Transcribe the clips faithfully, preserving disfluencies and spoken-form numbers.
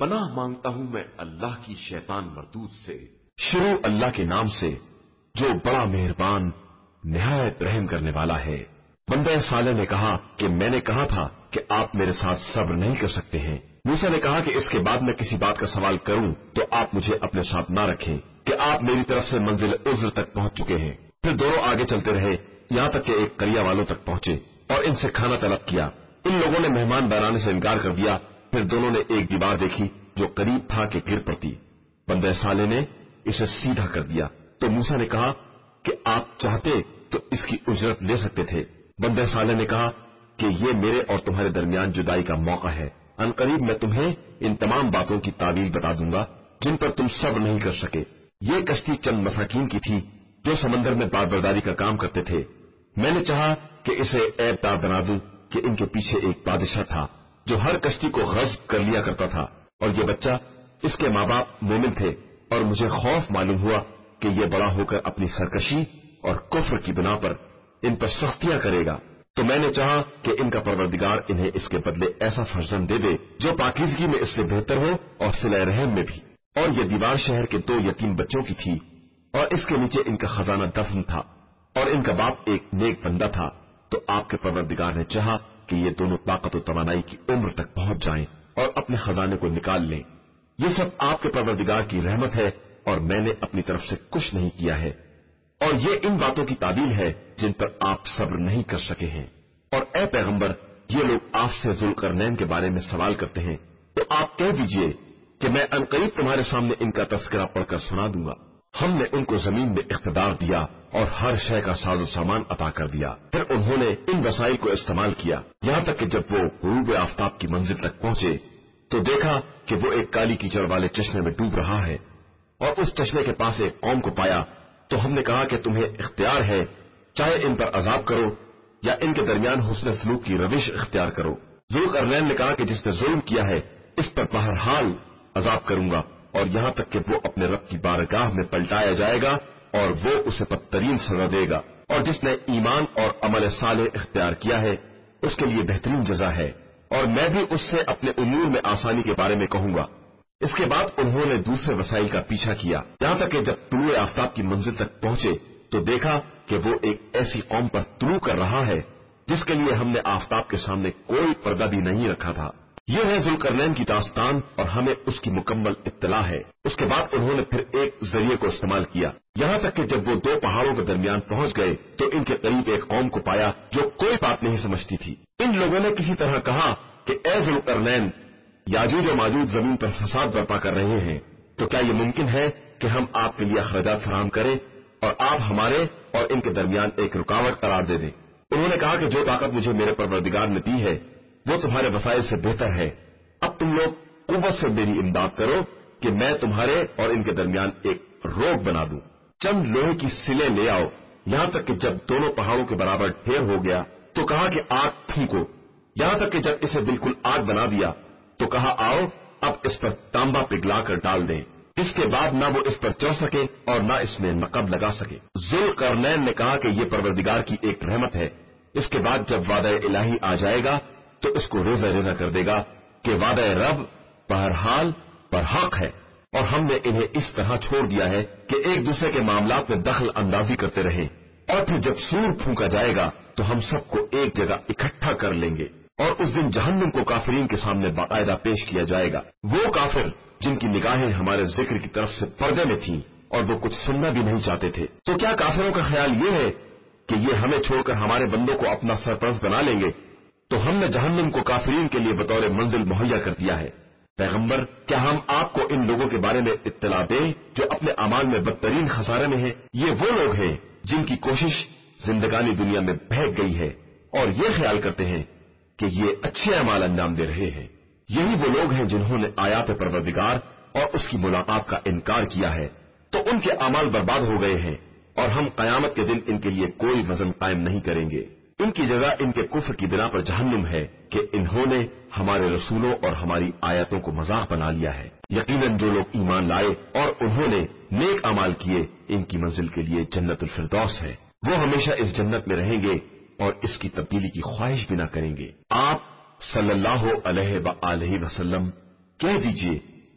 پناہ مانگتا ہوں میں اللہ کی شیطان مردود سے۔ شروع اللہ کے نام سے جو بڑا مہربان نہایت رحم کرنے والا ہے۔ بندہ صالح نے کہا کہ میں نے کہا تھا کہ آپ میرے ساتھ صبر نہیں کر سکتے ہیں۔ موسیٰ نے کہا کہ اس کے بعد میں کسی بات کا سوال کروں تو آپ مجھے اپنے ساتھ نہ رکھیں کہ آپ میری طرف سے منزل عذر تک پہنچ چکے ہیں۔ پھر دونوں آگے چلتے رہے یہاں تک کہ ایک قریہ والوں تک پہنچے اور ان سے کھانا طلب کیا۔ ان لوگوں نے مہمان بنانے سے انکار کر دیا۔ پھر دونوں نے ایک دیوار دیکھی جو قریب تھا کہ گر پڑتی۔ بندہ صالح نے اسے سیدھا کر دیا تو موسیٰ نے کہا کہ آپ چاہتے تو اس کی اجرت لے سکتے تھے۔ بندہ صالح نے کہا کہ یہ میرے اور تمہارے درمیان جدائی کا موقع ہے، عنقریب میں تمہیں ان تمام باتوں کی تعویل بتا دوں گا جن پر تم صبر نہیں کر سکے۔ یہ کشتی چند مساکین کی تھی جو سمندر میں باربرداری کا کام کرتے تھے۔ میں نے چاہا کہ اسے عیب دار بنا دوں کہ ان کے پیچھے ایک بادشاہ تھا جو ہر کشتی کو غصب کر لیا کرتا تھا، اور یہ بچہ اس کے ماں باپ مومن تھے، اور مجھے خوف معلوم ہوا کہ یہ بڑا ہو کر اپنی سرکشی اور کفر کی بنا پر ان پر سختیاں کرے گا۔ تو میں نے چاہا کہ ان کا پروردگار انہیں اس کے بدلے ایسا فرزند دے دے جو پاکیزگی میں اس سے بہتر ہو اور صلہ رحم میں بھی۔ اور یہ دیوار شہر کے دو یتیم بچوں کی تھی، اور اس کے نیچے ان کا خزانہ دفن تھا، اور ان کا باپ ایک نیک بندہ تھا۔ تو آپ کے پروردگار نے چاہا کہ یہ دونوں طاقت و توانائی کی عمر تک پہنچ جائیں اور اپنے خزانے کو نکال لیں۔ یہ سب آپ کے پروردگار کی رحمت ہے اور میں نے اپنی طرف سے کچھ نہیں کیا ہے، اور یہ ان باتوں کی تعبیر ہے جن پر آپ صبر نہیں کر سکے ہیں۔ اور اے پیغمبر، یہ لوگ آپ سے ذوالقرنین کے بارے میں سوال کرتے ہیں تو آپ کہہ دیجئے کہ میں عنقریب تمہارے سامنے ان کا تذکرہ پڑھ کر سنا دوں گا۔ ہم نے ان کو زمین میں اقتدار دیا اور ہر شے کا ساز و سامان عطا کر دیا۔ پھر انہوں نے ان وسائل کو استعمال کیا یہاں تک کہ جب وہ غروب آفتاب کی منزل تک پہنچے تو دیکھا کہ وہ ایک کالی کیچڑ والے چشمے میں ڈوب رہا ہے، اور اس چشمے کے پاس ایک قوم کو پایا۔ تو ہم نے کہا کہ تمہیں اختیار ہے، چاہے ان پر عذاب کرو یا ان کے درمیان حسن سلوک کی روش اختیار کرو۔ ذوالقرنین نے کہا کہ جس نے ظلم کیا ہے اس پر بہرحال عذاب کروں گا، اور یہاں تک کہ وہ اپنے رب کی بارگاہ میں پلٹایا جائے گا اور وہ اسے بدترین سزا دے گا، اور جس نے ایمان اور عمل صالح اختیار کیا ہے اس کے لیے بہترین جزا ہے، اور میں بھی اس سے اپنے امور میں آسانی کے بارے میں کہوں گا۔ اس کے بعد انہوں نے دوسرے وسائل کا پیچھا کیا یہاں تک کہ جب طلوع آفتاب کی منزل تک پہنچے تو دیکھا کہ وہ ایک ایسی قوم پر طلوع کر رہا ہے جس کے لیے ہم نے آفتاب کے سامنے کوئی پردہ بھی نہیں رکھا تھا۔ یہ ہے ذوالقرنین کی داستان اور ہمیں اس کی مکمل اطلاع ہے۔ اس کے بعد انہوں نے پھر ایک ذریعے کو استعمال کیا یہاں تک کہ جب وہ دو پہاڑوں کے درمیان پہنچ گئے تو ان کے قریب ایک قوم کو پایا جو کوئی بات نہیں سمجھتی تھی۔ ان لوگوں نے کسی طرح کہا کہ اے ذوالقرنین، یاجوج و ماجوج زمین پر فساد برپا کر رہے ہیں، تو کیا یہ ممکن ہے کہ ہم آپ کے لیے اخراجات فراہم کریں اور آپ ہمارے اور ان کے درمیان ایک رکاوٹ قرار دے دیں؟ انہوں نے کہا کہ جو طاقت مجھے میرے پروردگار نے دی ہے وہ تمہارے وسائل سے بہتر ہے۔ اب تم لوگ قوت سے میری امداد کرو کہ میں تمہارے اور ان کے درمیان ایک روک بنا دوں۔ چند لوہے کی سلیں لے آؤ۔ یہاں تک کہ جب دونوں پہاڑوں کے برابر ڈھیر ہو گیا تو کہا کہ آگ پھونکو۔ یہاں تک کہ جب اسے بالکل آگ بنا دیا تو کہا آؤ اب اس پر تانبا پگھلا کر ڈال دیں، اس کے بعد نہ وہ اس پر چڑھ سکے اور نہ اس میں نقب لگا سکے۔ ذوالقرنین نے کہا کہ یہ پروردگار کی ایک رحمت ہے، اس کے بعد جب وعدہ الہی آ جائے گا تو اس کو ریزہ ریزہ کر دے گا کہ وعدہ رب بہرحال برحق ہے، اور ہم نے انہیں اس طرح چھوڑ دیا ہے کہ ایک دوسرے کے معاملات میں دخل اندازی کرتے رہیں، اور پھر جب سور پھونکا جائے گا تو ہم سب کو ایک جگہ اکٹھا کر لیں گے، اور اس دن جہنم کو کافرین کے سامنے باقاعدہ پیش کیا جائے گا۔ وہ کافر جن کی نگاہیں ہمارے ذکر کی طرف سے پردے میں تھیں اور وہ کچھ سننا بھی نہیں چاہتے تھے، تو کیا کافروں کا خیال یہ ہے کہ یہ ہمیں چھوڑ کر ہمارے بندوں کو اپنا سرپرست بنا لیں گے؟ تو ہم نے جہنم کو کافرین کے لیے بطور منزل مہیا کر دیا ہے۔ پیغمبر، کیا ہم آپ کو ان لوگوں کے بارے میں اطلاع دیں جو اپنے اعمال میں بدترین خسارے میں ہیں؟ یہ وہ لوگ ہیں جن کی کوشش زندگانی دنیا میں بہک گئی ہے اور یہ خیال کرتے ہیں کہ یہ اچھے اعمال انجام دے رہے ہیں۔ یہی وہ لوگ ہیں جنہوں نے آیات پروردگار اور اس کی ملاقات کا انکار کیا ہے، تو ان کے اعمال برباد ہو گئے ہیں، اور ہم قیامت کے دن ان کے لیے کوئی وزن قائم نہیں کریں گے۔ ان کی جگہ ان کے کفر کی بنا پر جہنم ہے کہ انہوں نے ہمارے رسولوں اور ہماری آیتوں کو مذاق بنا لیا ہے۔ یقیناً جو لوگ ایمان لائے اور انہوں نے نیک اعمال کیے ان کی منزل کے لیے جنت الفردوس ہے، وہ ہمیشہ اس جنت میں رہیں گے اور اس کی تبدیلی کی خواہش بھی نہ کریں گے۔ آپ صلی اللہ علیہ وآلہ وسلم کہہ دیجئے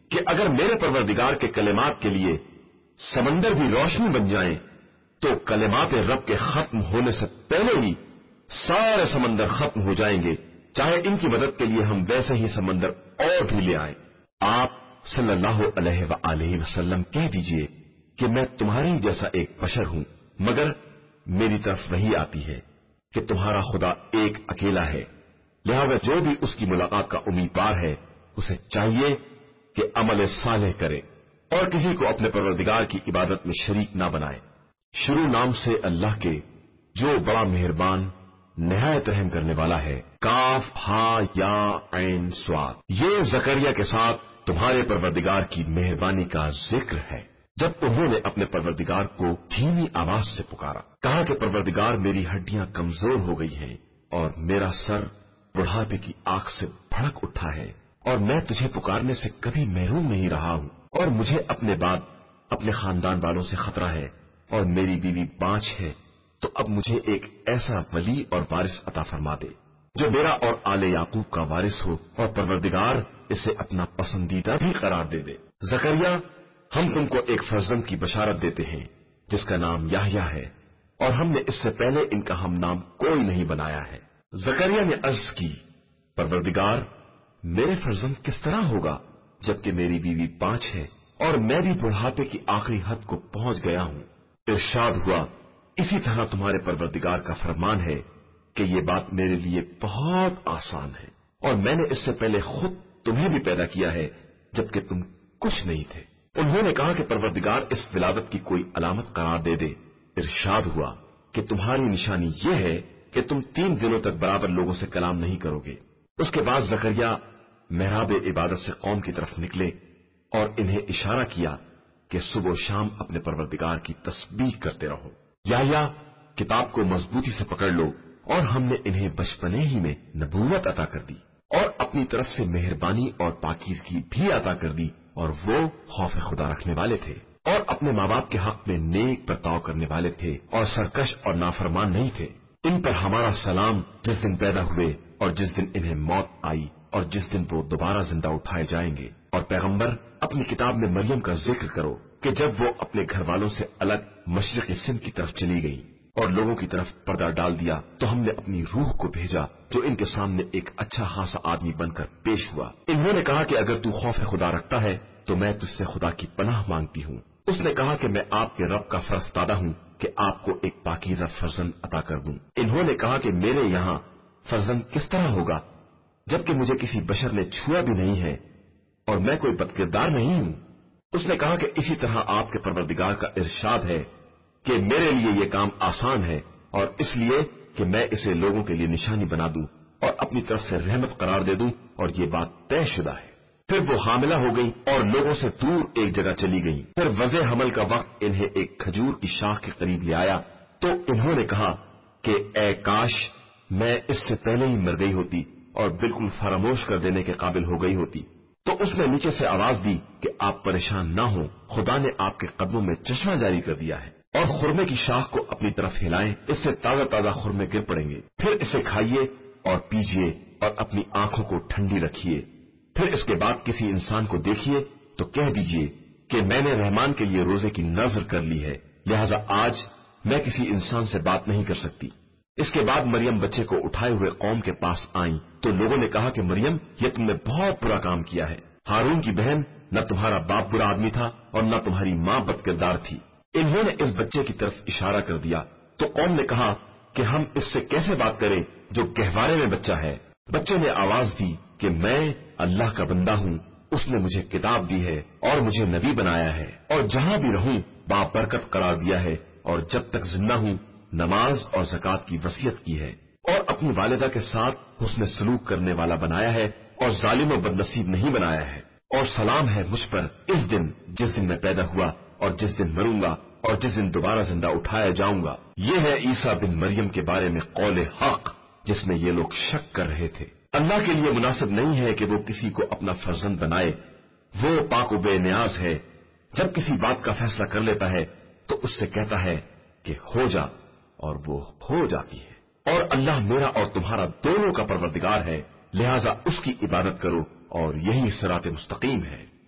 کہ اگر میرے پروردگار کے کلمات کے لیے سمندر بھی روشنی بن جائیں تو کلمات رب کے ختم ہونے سے پہلے ہی سارے سمندر ختم ہو جائیں گے، چاہے ان کی مدد کے لیے ہم ویسے ہی سمندر اور بھی لے آئیں۔ آپ صلی اللہ علیہ وآلہ وسلم کہہ دیجئے کہ میں تمہارے ہی جیسا ایک بشر ہوں، مگر میری طرف وہی آتی ہے کہ تمہارا خدا ایک اکیلا ہے، لہذا جو بھی اس کی ملاقات کا امیدوار ہے اسے چاہیے کہ عمل صالح کرے اور کسی کو اپنے پروردگار کی عبادت میں شریک نہ بنائے۔ شروع نام سے اللہ کے جو بڑا مہربان نہایت رحم کرنے والا ہے۔ کاف ہا یا عین صاد، یہ زکریا کے ساتھ تمہارے پروردگار کی مہربانی کا ذکر ہے۔ جب انہوں نے اپنے پروردگار کو دھیمی آواز سے پکارا، کہا کہ پروردگار میری ہڈیاں کمزور ہو گئی ہیں اور میرا سر بڑھاپے کی آگ سے بھڑک اٹھا ہے، اور میں تجھے پکارنے سے کبھی محروم نہیں رہا ہوں، اور مجھے اپنے بعد اپنے خاندان والوں سے خطرہ ہے، اور میری بیوی بانچ ہے، تو اب مجھے ایک ایسا ولی اور وارث عطا فرما دے جو میرا اور آل یعقوب کا وارث ہو، اور پروردگار اسے اپنا پسندیدہ بھی قرار دے دے۔ زکریا، ہم تم کو ایک فرزند کی بشارت دیتے ہیں جس کا نام یحییٰ ہے، اور ہم نے اس سے پہلے ان کا ہم نام کوئی نہیں بنایا ہے۔ زکریا نے عرض کی، پروردگار، میرے فرزند کس طرح ہوگا جبکہ میری بیوی پانچ ہے اور میں بھی بڑھاپے کی آخری حد کو پہنچ گیا ہوں۔ ارشاد ہوا، اسی طرح تمہارے پروردگار کا فرمان ہے کہ یہ بات میرے لیے بہت آسان ہے، اور میں نے اس سے پہلے خود تمہیں بھی پیدا کیا ہے جبکہ تم کچھ نہیں تھے۔ انہوں نے کہا کہ پروردگار اس ولادت کی کوئی علامت قرار دے دے۔ ارشاد ہوا کہ تمہاری نشانی یہ ہے کہ تم تین دنوں تک برابر لوگوں سے کلام نہیں کرو گے۔ اس کے بعد زکریا محراب عبادت سے قوم کی طرف نکلے اور انہیں اشارہ کیا کہ صبح و شام اپنے پروردگار کی تسبیح کرتے رہو۔ یحییٰ، کتاب کو مضبوطی سے پکڑ لو، اور ہم نے انہیں بچپنے ہی میں نبوت عطا کر دی اور اپنی طرف سے مہربانی اور پاکیزگی بھی عطا کر دی، اور وہ خوف خدا رکھنے والے تھے اور اپنے ماں باپ کے حق میں نیک برتاؤ کرنے والے تھے اور سرکش اور نافرمان نہیں تھے۔ ان پر ہمارا سلام جس دن پیدا ہوئے اور جس دن انہیں موت آئی اور جس دن وہ دوبارہ زندہ اٹھائے جائیں گے۔ اور پیغمبر، اپنی کتاب میں مریم کا ذکر کرو کہ جب وہ اپنے گھر والوں سے الگ مشرقی سندھ کی طرف چلی گئی اور لوگوں کی طرف پردہ ڈال دیا، تو ہم نے اپنی روح کو بھیجا جو ان کے سامنے ایک اچھا خاصا آدمی بن کر پیش ہوا۔ انہوں نے کہا کہ اگر تو خوف خدا رکھتا ہے تو میں تجھ سے خدا کی پناہ مانگتی ہوں۔ اس نے کہا کہ میں آپ کے رب کا فرستادہ ہوں کہ آپ کو ایک پاکیزہ فرزند عطا کر دوں۔ انہوں نے کہا کہ میرے یہاں فرزند کس طرح ہوگا جبکہ مجھے کسی بشر نے چھوا بھی نہیں ہے اور میں کوئی بدکردار نہیں ہوں۔ اس نے کہا کہ اسی طرح آپ کے پروردگار کا ارشاد ہے کہ میرے لیے یہ کام آسان ہے، اور اس لیے کہ میں اسے لوگوں کے لیے نشانی بنا دوں اور اپنی طرف سے رحمت قرار دے دوں، اور یہ بات طے شدہ ہے۔ پھر وہ حاملہ ہو گئی اور لوگوں سے دور ایک جگہ چلی گئی۔ پھر وضع حمل کا وقت انہیں ایک کھجور کی شاخ کے قریب لے آیا تو انہوں نے کہا کہ اے کاش میں اس سے پہلے ہی مر گئی ہوتی اور بالکل فراموش کر دینے کے قابل ہو گئی ہوتی۔ تو اس نے نیچے سے آواز دی کہ آپ پریشان نہ ہوں، خدا نے آپ کے قدموں میں چشمہ جاری کر دیا ہے، اور خرمے کی شاخ کو اپنی طرف ہلائیں، اس سے تازہ تازہ خرمے گر پڑیں گے۔ پھر اسے کھائیے اور پیجیے اور اپنی آنکھوں کو ٹھنڈی رکھیے۔ پھر اس کے بعد کسی انسان کو دیکھیے تو کہہ دیجیے کہ میں نے رحمان کے لیے روزے کی نذر کر لی ہے، لہذا آج میں کسی انسان سے بات نہیں کر سکتی۔ اس کے بعد مریم بچے کو اٹھائے ہوئے قوم کے پاس آئیں تو لوگوں نے کہا کہ مریم، یہ تم نے بہت برا کام کیا ہے۔ ہارون کی بہن، نہ تمہارا باپ برا آدمی تھا اور نہ تمہاری ماں بدکردار تھی۔ انہوں نے اس بچے کی طرف اشارہ کر دیا تو قوم نے کہا کہ ہم اس سے کیسے بات کریں جو گہوارے میں بچہ ہے۔ بچے نے آواز دی کہ میں اللہ کا بندہ ہوں، اس نے مجھے کتاب دی ہے اور مجھے نبی بنایا ہے، اور جہاں بھی رہوں بابرکت قرار دیا ہے، اور جب تک زندہ ہوں نماز اور زکات کی وصیت کی ہے، اور اپنی والدہ کے ساتھ حسن سلوک کرنے والا بنایا ہے اور ظالم و بدنصیب نہیں بنایا ہے۔ اور سلام ہے مجھ پر اس دن جس دن میں پیدا ہوا اور جس دن مروں گا اور جس دن دوبارہ زندہ اٹھایا جاؤں گا۔ یہ ہے عیسیٰ بن مریم کے بارے میں قول حق جس میں یہ لوگ شک کر رہے تھے۔ اللہ کے لیے مناسب نہیں ہے کہ وہ کسی کو اپنا فرزند بنائے، وہ پاک و بے نیاز ہے۔ جب کسی بات کا فیصلہ کر لیتا ہے تو اس سے کہتا ہے کہ ہو جا، اور وہ ہو جاتی ہے۔ اور اللہ میرا اور تمہارا دونوں کا پروردگار ہے، لہذا اس کی عبادت کرو، اور یہی صراط مستقیم ہے۔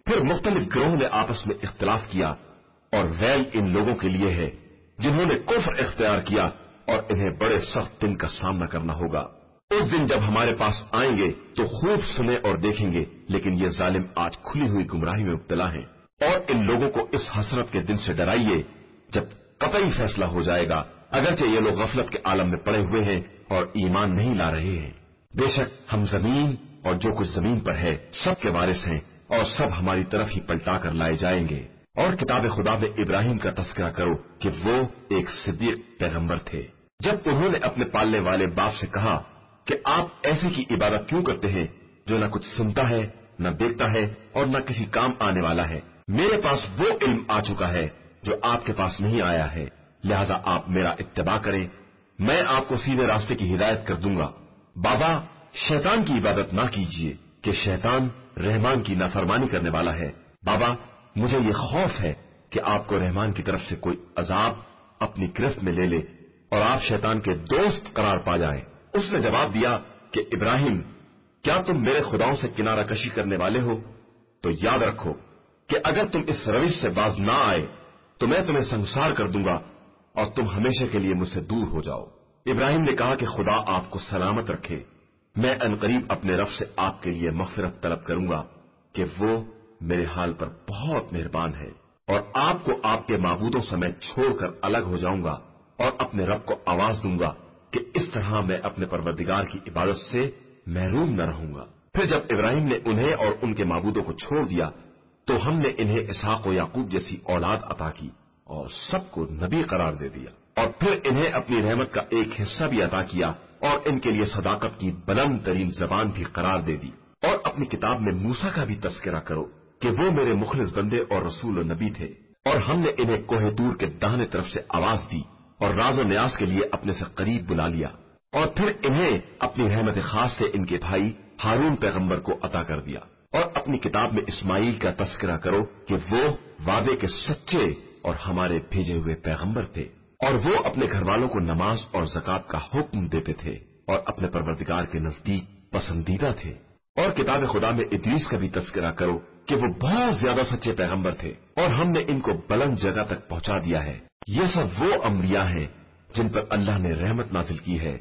پھر مختلف گروہوں نے آپس میں اختلاف کیا، اور ویل ان لوگوں کے لیے ہے جنہوں نے کفر اختیار کیا اور انہیں بڑے سخت دن کا سامنا کرنا ہوگا۔ اس دن جب ہمارے پاس آئیں گے تو خوب سنیں اور دیکھیں گے، لیکن یہ ظالم آج کھلی ہوئی گمراہی میں مبتلا ہیں۔ اور ان لوگوں کو اس حسرت کے دن سے ڈرائیے جب قطعی فیصلہ ہو جائے گا، اگرچہ یہ لوگ غفلت کے عالم میں پڑے ہوئے ہیں اور ایمان نہیں لا رہے ہیں۔ بے شک ہم زمین اور جو کچھ زمین پر ہے سب کے وارث ہیں، اور سب ہماری طرف ہی پلٹا کر لائے جائیں گے۔ اور کتاب خدا میں ابراہیم کا تذکرہ کرو کہ وہ ایک صدیق پیغمبر تھے۔ جب انہوں نے اپنے پالنے والے باپ سے کہا کہ آپ ایسے کی عبادت کیوں کرتے ہیں جو نہ کچھ سنتا ہے، نہ دیکھتا ہے اور نہ کسی کام آنے والا ہے، میرے پاس وہ علم آ چکا ہے جو آپ کے پاس نہیں آیا ہے، لہذا آپ میرا اتباع کریں، میں آپ کو سیدھے راستے کی ہدایت کر دوں گا۔ بابا، شیطان کی عبادت نہ کیجیے کہ شیطان رحمان کی نافرمانی کرنے والا ہے۔ بابا، مجھے یہ خوف ہے کہ آپ کو رحمان کی طرف سے کوئی عذاب اپنی گرفت میں لے لے اور آپ شیطان کے دوست قرار پا جائیں۔ اس نے جواب دیا کہ ابراہیم، کیا تم میرے خداؤں سے کنارہ کشی کرنے والے ہو؟ تو یاد رکھو کہ اگر تم اس روش سے باز نہ آئے تو میں تمہیں سنسار کر دوں گا اور تم ہمیشہ کے لیے مجھ سے دور ہو جاؤ۔ ابراہیم نے کہا کہ خدا آپ کو سلامت رکھے، میں عنقریب اپنے رب سے آپ کے لیے مغفرت طلب کروں گا کہ وہ میرے حال پر بہت مہربان ہے، اور آپ کو آپ کے معبودوں سمیت چھوڑ کر الگ ہو جاؤں گا اور اپنے رب کو آواز دوں گا کہ اس طرح میں اپنے پروردگار کی عبادت سے محروم نہ رہوں گا۔ پھر جب ابراہیم نے انہیں اور ان کے معبودوں کو چھوڑ دیا تو ہم نے انہیں اسحاق و یعقوب جیسی اولاد عطا کی اور سب کو نبی قرار دے دیا، اور پھر انہیں اپنی رحمت کا ایک حصہ بھی عطا کیا اور ان کے لیے صداقت کی بلند ترین زبان بھی قرار دے دی۔ اور اپنی کتاب میں موسیٰ کا بھی تذکرہ کرو کہ وہ میرے مخلص بندے اور رسول و نبی تھے، اور ہم نے انہیں کوہ طور کے داہنے طرف سے آواز دی اور راز و نیاز کے لیے اپنے سے قریب بلا لیا، اور پھر انہیں اپنی رحمت خاص سے ان کے بھائی ہارون پیغمبر کو عطا کر دیا۔ اور اپنی کتاب میں اسماعیل کا تذکرہ کرو کہ وہ وعدے کے سچے اور ہمارے بھیجے ہوئے پیغمبر تھے، اور وہ اپنے گھر والوں کو نماز اور زکوٰۃ کا حکم دیتے تھے اور اپنے پروردگار کے نزدیک پسندیدہ تھے۔ اور کتاب خدا میں ادریس کا بھی تذکرہ کرو کہ وہ بہت زیادہ سچے پیغمبر تھے، اور ہم نے ان کو بلند جگہ تک پہنچا دیا ہے۔ یہ سب وہ انبیاء ہیں جن پر اللہ نے رحمت نازل کی ہے،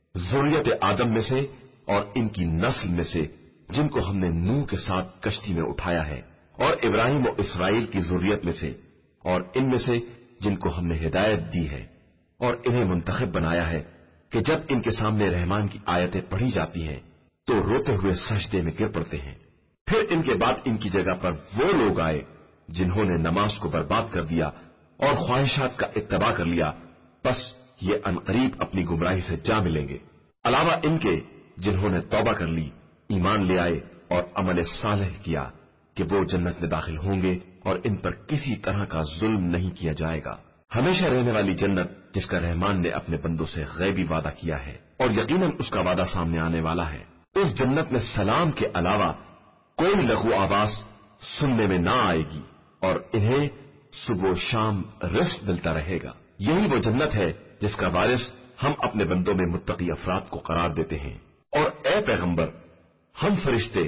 ذریت آدم میں سے اور ان کی نسل میں سے جن کو ہم نے نوح کے ساتھ کشتی میں اٹھایا ہے، اور ابراہیم و اسرائیل کی ذریت میں سے، اور ان میں سے جن کو ہم نے ہدایت دی ہے اور انہیں منتخب بنایا ہے کہ جب ان کے سامنے رحمان کی آیتیں پڑھی جاتی ہیں تو روتے ہوئے سجدے میں گر پڑتے ہیں۔ پھر ان کے بعد ان کی جگہ پر وہ لوگ آئے جنہوں نے نماز کو برباد کر دیا اور خواہشات کا اتباع کر لیا، بس یہ عنقریب اپنی گمراہی سے جا ملیں گے، علاوہ ان کے جنہوں نے توبہ کر لی، ایمان لے آئے اور عمل صالح کیا کہ وہ جنت میں داخل ہوں گے اور ان پر کسی طرح کا ظلم نہیں کیا جائے گا، ہمیشہ رہنے والی جنت جس کا رحمان نے اپنے بندوں سے غیبی وعدہ کیا ہے، اور یقیناً اس کا وعدہ سامنے آنے والا ہے۔ اس جنت میں سلام کے علاوہ کوئی لغو آواز سننے میں نہ آئے گی، اور انہیں صبح و شام رزق ملتا رہے گا۔ یہی وہ جنت ہے جس کا وارث ہم اپنے بندوں میں متقی افراد کو قرار دیتے ہیں۔ اور اے پیغمبر، ہم فرشتے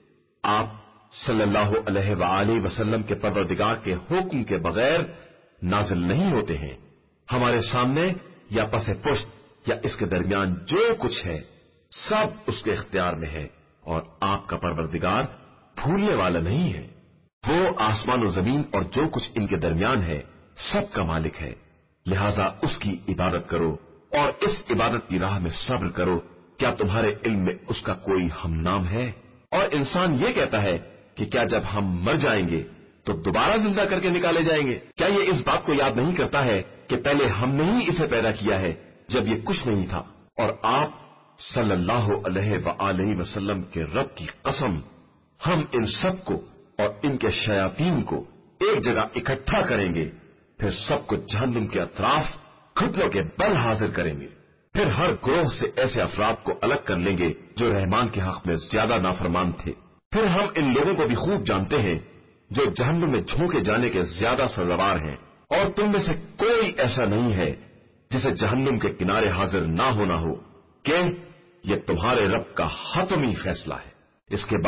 آپ صلی اللہ علیہ وآلہ وسلم کے پروردگار کے حکم کے بغیر نازل نہیں ہوتے ہیں، ہمارے سامنے یا پس پشت یا اس کے درمیان جو کچھ ہے سب اس کے اختیار میں ہے، اور آپ کا پروردگار بھولنے والا نہیں ہے۔ وہ آسمان و زمین اور جو کچھ ان کے درمیان ہے سب کا مالک ہے، لہذا اس کی عبادت کرو اور اس عبادت کی راہ میں صبر کرو۔ کیا تمہارے علم میں اس کا کوئی ہم نام ہے؟ اور انسان یہ کہتا ہے کہ کیا جب ہم مر جائیں گے تو دوبارہ زندہ کر کے نکالے جائیں گے؟ کیا یہ اس بات کو یاد نہیں کرتا ہے کہ پہلے ہم نے ہی اسے پیدا کیا ہے جب یہ کچھ نہیں تھا؟ اور آپ صلی اللہ علیہ وآلہ وسلم کے رب کی قسم، ہم ان سب کو اور ان کے شیاطین کو ایک جگہ اکٹھا کریں گے، پھر سب کو جہنم کے اطراف گھٹنوں کے بل حاضر کریں گے، پھر ہر گروہ سے ایسے افراد کو الگ کر لیں گے جو رحمان کے حق میں زیادہ نافرمان تھے۔ پھر ہم ان لوگوں کو بھی خوب جانتے ہیں جو جہنم میں جھونکے جانے کے زیادہ سزاوار ہیں، اور تم میں سے کوئی ایسا نہیں ہے جسے جہنم کے کنارے حاضر نہ ہونا ہو، کہ یہ تمہارے رب کا حتمی فیصلہ ہے۔ اس کے بعد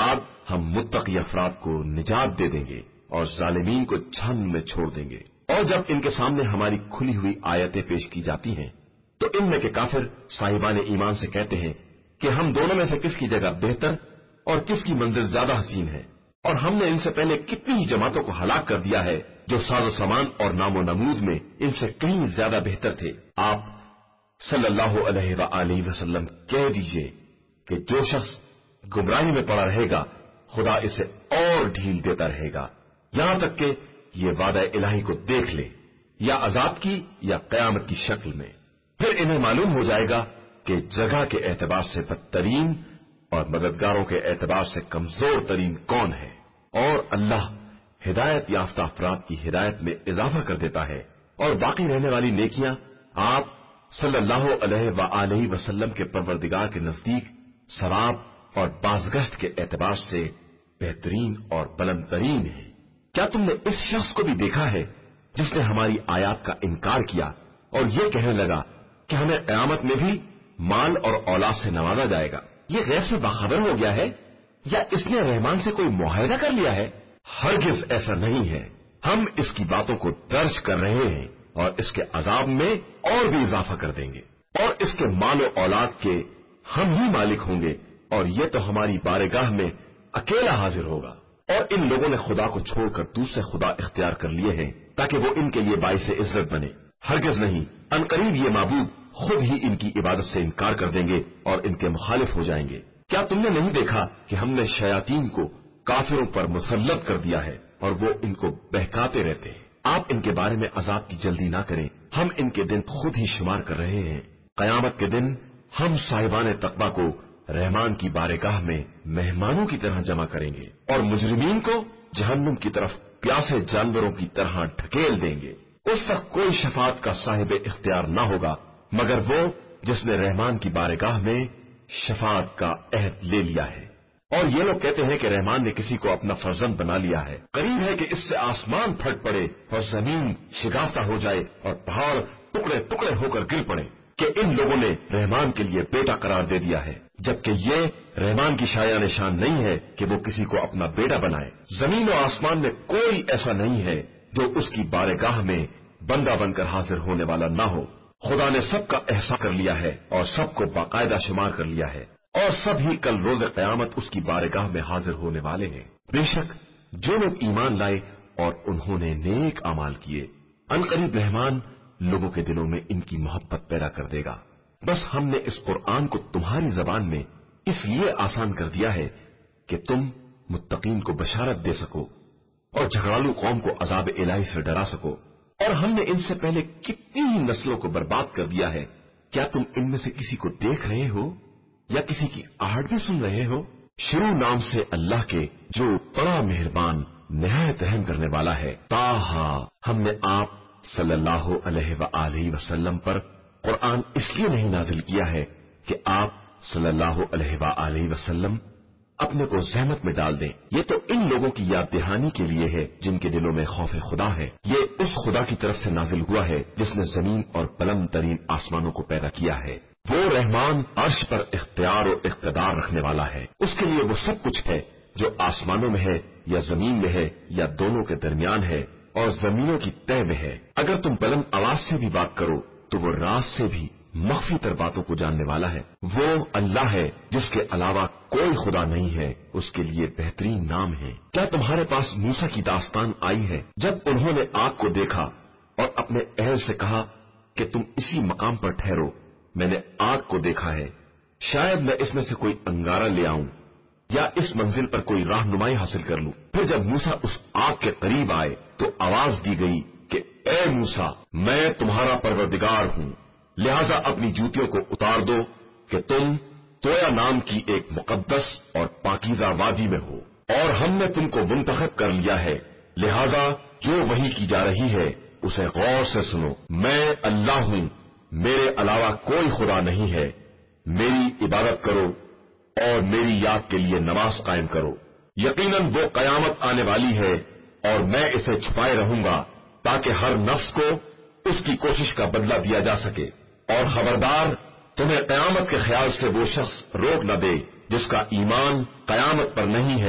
ہم متقی افراد کو نجات دے دیں گے اور ظالمین کو جہنم میں چھوڑ دیں گے۔ اور جب ان کے سامنے ہماری کھلی ہوئی آیتیں پیش کی جاتی ہیں تو ان میں کے کافر صاحبان ایمان سے کہتے ہیں کہ ہم دونوں میں سے کس کی جگہ بہتر اور کس کی منزل زیادہ حسین ہے، اور ہم نے ان سے پہلے کتنی ہی جماعتوں کو ہلاک کر دیا ہے جو ساز و سامان اور نام و نمود میں ان سے کہیں زیادہ بہتر تھے۔ آپ صلی اللہ علیہ وآلہ وسلم کہہ دیجئے کہ جو شخص گمراہی میں پڑا رہے گا خدا اسے اور ڈھیل دیتا رہے گا یہاں تک کہ یہ وعدہ الہی کو دیکھ لے، یا عذاب کی یا قیامت کی شکل میں۔ پھر انہیں معلوم ہو جائے گا کہ جگہ کے اعتبار سے بدترین اور مددگاروں کے اعتبار سے کمزور ترین کون ہے، اور اللہ ہدایت یافتہ افراد کی ہدایت میں اضافہ کر دیتا ہے، اور باقی رہنے والی نیکیاں آپ صلی اللہ علیہ وآلہ وسلم کے پروردگار کے نزدیک ثواب اور بازگشت کے اعتبار سے بہترین اور بلند ترین ہیں۔ کیا تم نے اس شخص کو بھی دیکھا ہے جس نے ہماری آیات کا انکار کیا اور یہ کہنے لگا کہ ہمیں قیامت میں بھی مال اور اولاد سے نوازا جائے گا؟ یہ غیب سے باخبر ہو گیا ہے یا اس نے رحمان سے کوئی معاہدہ کر لیا ہے؟ ہرگز ایسا نہیں ہے، ہم اس کی باتوں کو درج کر رہے ہیں اور اس کے عذاب میں اور بھی اضافہ کر دیں گے، اور اس کے مال و اولاد کے ہم ہی مالک ہوں گے، اور یہ تو ہماری بارگاہ میں اکیلا حاضر ہوگا۔ اور ان لوگوں نے خدا کو چھوڑ کر دوسرے خدا اختیار کر لیے ہیں تاکہ وہ ان کے لیے باعث عزت بنے۔ ہرگز نہیں، عنقریب یہ معبود خود ہی ان کی عبادت سے انکار کر دیں گے اور ان کے مخالف ہو جائیں گے۔ کیا تم نے نہیں دیکھا کہ ہم نے شیاطین کو کافروں پر مسلط کر دیا ہے اور وہ ان کو بہکاتے رہتے ہیں؟ آپ ان کے بارے میں عذاب کی جلدی نہ کریں، ہم ان کے دن خود ہی شمار کر رہے ہیں۔ قیامت کے دن ہم صاحبان تقویٰ کو رحمان کی بارگاہ میں مہمانوں کی طرح جمع کریں گے اور مجرمین کو جہنم کی طرف پیاسے جانوروں کی طرح ڈھکیل دیں گے۔ اس وقت کوئی شفاعت کا صاحب اختیار نہ ہوگا مگر وہ جس نے رحمان کی بارگاہ میں شفاعت کا عہد لے لیا ہے۔ اور یہ لوگ کہتے ہیں کہ رحمان نے کسی کو اپنا فرزند بنا لیا ہے، قریب ہے کہ اس سے آسمان پھٹ پڑے اور زمین شگافتہ ہو جائے اور پہاڑ ٹکڑے ٹکڑے ہو کر گر پڑے کہ ان لوگوں نے رحمان کے لیے بیٹا قرار دے دیا ہے، جبکہ یہ رحمان کی شایع نشان نہیں ہے کہ وہ کسی کو اپنا بیٹا بنائے۔ زمین و آسمان میں کوئی ایسا نہیں ہے جو اس کی بارگاہ میں بندہ بن کر حاضر ہونے والا نہ ہو۔ خدا نے سب کا احسان کر لیا ہے اور سب کو باقاعدہ شمار کر لیا ہے، اور سب ہی کل روز قیامت اس کی بارگاہ میں حاضر ہونے والے ہیں۔ بے شک جو لوگ ایمان لائے اور انہوں نے نیک اعمال کیے، عنقریب رحمان لوگوں کے دلوں میں ان کی محبت پیدا کر دے گا۔ بس ہم نے اس قرآن کو تمہاری زبان میں اس لیے آسان کر دیا ہے کہ تم متقین کو بشارت دے سکو اور جھگڑالو قوم کو عذاب الہی سے ڈرا سکو۔ اور ہم نے ان سے پہلے کتنی ہی نسلوں کو برباد کر دیا ہے، کیا تم ان میں سے کسی کو دیکھ رہے ہو یا کسی کی آہٹ بھی سن رہے ہو؟ شروع نام سے اللہ کے جو بڑا مہربان نہایت رحم کرنے والا ہے۔ تاہا ہم نے آپ صلی اللہ علیہ وآلہ وسلم پر قرآن اس لیے نہیں نازل کیا ہے کہ آپ صلی اللہ علیہ وآلہ وسلم اپنے کو زحمت میں ڈال دیں، یہ تو ان لوگوں کی یاد دہانی کے لیے ہے جن کے دلوں میں خوف خدا ہے۔ یہ اس خدا کی طرف سے نازل ہوا ہے جس نے زمین اور بلند ترین آسمانوں کو پیدا کیا ہے۔ وہ رحمان عرش پر اختیار و اقتدار رکھنے والا ہے، اس کے لیے وہ سب کچھ ہے جو آسمانوں میں ہے یا زمین میں ہے یا دونوں کے درمیان ہے اور زمینوں کی تہ میں ہے۔ اگر تم بلند آواز سے بھی بات کرو تو وہ راز سے بھی مخفی تر باتوں کو جاننے والا ہے۔ وہ اللہ ہے جس کے علاوہ کوئی خدا نہیں ہے، اس کے لیے بہترین نام ہے۔ کیا تمہارے پاس موسیٰ کی داستان آئی ہے جب انہوں نے آگ کو دیکھا اور اپنے اہل سے کہا کہ تم اسی مقام پر ٹھہرو، میں نے آگ کو دیکھا ہے، شاید میں اس میں سے کوئی انگارہ لے آؤں یا اس منزل پر کوئی رہنمائی حاصل کر لوں۔ پھر جب موسیٰ اس آگ کے قریب آئے تو آواز دی گئی کہ اے موسیٰ، میں تمہارا پروردگار ہوں، لہذا اپنی جوتیوں کو اتار دو کہ تم تویا نام کی ایک مقدس اور پاکیزہ وادی میں ہو، اور ہم نے تم کو منتخب کر لیا ہے، لہذا جو وحی کی جا رہی ہے اسے غور سے سنو۔ میں اللہ ہوں، میرے علاوہ کوئی خدا نہیں ہے، میری عبادت کرو اور میری یاد کے لیے نماز قائم کرو۔ یقیناً وہ قیامت آنے والی ہے اور میں اسے چھپائے رہوں گا تاکہ ہر نفس کو اس کی کوشش کا بدلہ دیا جا سکے۔ اور خبردار، تمہیں قیامت کے خیال سے وہ شخص روک نہ دے جس کا ایمان قیامت پر نہیں ہے،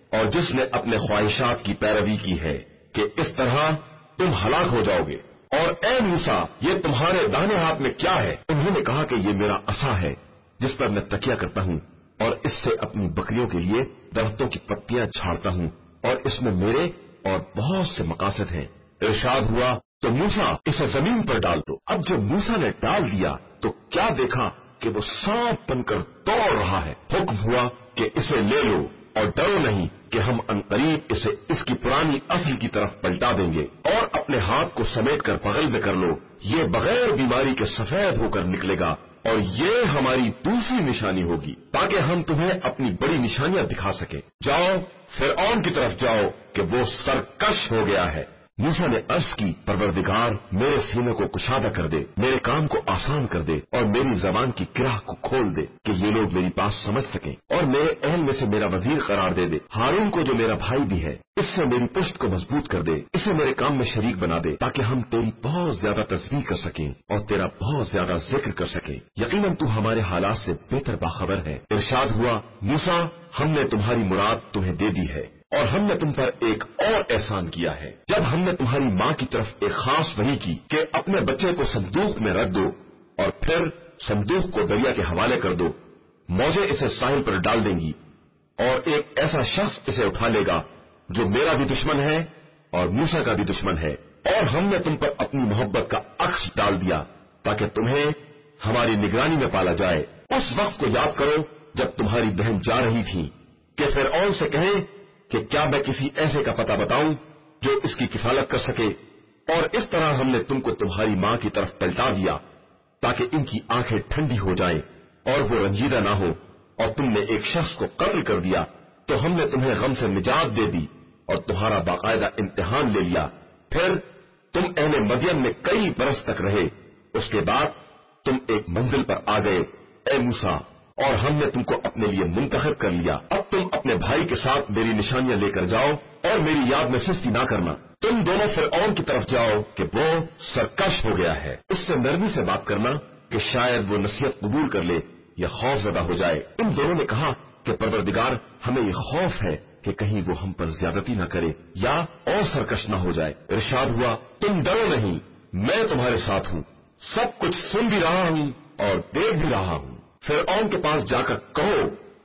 اور جس نے اپنے خواہشات کی پیروی کی ہے کہ اس طرح تم ہلاک ہو جاؤ گے۔ اور اے موسیٰ، یہ تمہارے داہنے ہاتھ میں کیا ہے؟ انہوں نے کہا کہ یہ میرا عصا ہے جس پر میں تکیہ کرتا ہوں، اور اس سے اپنی بکریوں کے لیے درختوں کی پتیاں چھاڑتا ہوں، اور اس میں میرے اور بہت سے مقاصد ہیں۔ ارشاد ہوا تو موسیٰ اسے زمین پر ڈال دو۔ اب جب موسیٰ نے ڈال دیا تو کیا دیکھا کہ وہ سانپ بن کر دوڑ رہا ہے۔ حکم ہوا کہ اسے لے لو اور ڈرو نہیں کہ ہم عنقریب اسے اس کی پرانی اصل کی طرف پلٹا دیں گے، اور اپنے ہاتھ کو سمیٹ کر بغل میں کر لو، یہ بغیر بیماری کے سفید ہو کر نکلے گا، اور یہ ہماری دوسری نشانی ہوگی تاکہ ہم تمہیں اپنی بڑی نشانیاں دکھا سکیں۔ جاؤ فرعون کی طرف جاؤ کہ وہ سرکش ہو گیا ہے۔ موسیٰ نے عرض کی، پروردگار میرے سینے کو کشادہ کر دے، میرے کام کو آسان کر دے، اور میری زبان کی گرہ کو کھول دے کہ یہ لوگ میری بات سمجھ سکیں، اور میرے اہل میں سے میرا وزیر قرار دے دے۔ ہارون کو جو میرا بھائی بھی ہے، اس سے میری پشت کو مضبوط کر دے، اسے میرے کام میں شریک بنا دے، تاکہ ہم تیری بہت زیادہ تسبیح کر سکیں اور تیرا بہت زیادہ ذکر کر سکیں۔ یقیناً تو ہمارے حالات سے بہتر باخبر ہے۔ ارشاد ہوا، موسیٰ ہم نے تمہاری مراد تمہیں دے دی ہے، اور ہم نے تم پر ایک اور احسان کیا ہے۔ جب ہم نے تمہاری ماں کی طرف ایک خاص وحی کی کہ اپنے بچے کو صندوق میں رکھ دو، اور پھر صندوق کو دریا کے حوالے کر دو، موجیں اسے ساحل پر ڈال دیں گی، اور ایک ایسا شخص اسے اٹھا لے گا جو میرا بھی دشمن ہے اور موسیٰ کا بھی دشمن ہے، اور ہم نے تم پر اپنی محبت کا عکس ڈال دیا تاکہ تمہیں ہماری نگرانی میں پالا جائے۔ اس وقت کو یاد کرو جب تمہاری بہن جا رہی تھی کہ فرعون سے کہیں کہ کیا میں کسی ایسے کا پتہ بتاؤں جو اس کی کفالت کر سکے، اور اس طرح ہم نے تم کو تمہاری ماں کی طرف پلٹا دیا تاکہ ان کی آنکھیں ٹھنڈی ہو جائیں اور وہ رنجیدہ نہ ہو، اور تم نے ایک شخص کو قتل کر دیا تو ہم نے تمہیں غم سے نجات دے دی اور تمہارا باقاعدہ امتحان لے لیا۔ پھر تم اہل مدین میں کئی برس تک رہے، اس کے بعد تم ایک منزل پر آ گئے اے موسیٰ، اور ہم نے تم کو اپنے لیے منتخب کر لیا۔ اب تم اپنے بھائی کے ساتھ میری نشانیاں لے کر جاؤ اور میری یاد میں سستی نہ کرنا۔ تم دونوں فرعون کی طرف جاؤ کہ وہ سرکش ہو گیا ہے، اس سے نرمی سے بات کرنا کہ شاید وہ نصیحت قبول کر لے یا خوف زدہ ہو جائے۔ ان دونوں نے کہا کہ پروردگار ہمیں یہ خوف ہے کہ کہیں وہ ہم پر زیادتی نہ کرے یا اور سرکش نہ ہو جائے۔ ارشاد ہوا، تم ڈرو نہیں، میں تمہارے ساتھ ہوں، سب کچھ سن بھی رہا ہوں اور دیکھ بھی رہا ہوں۔ فرعون کے پاس جا کر کہو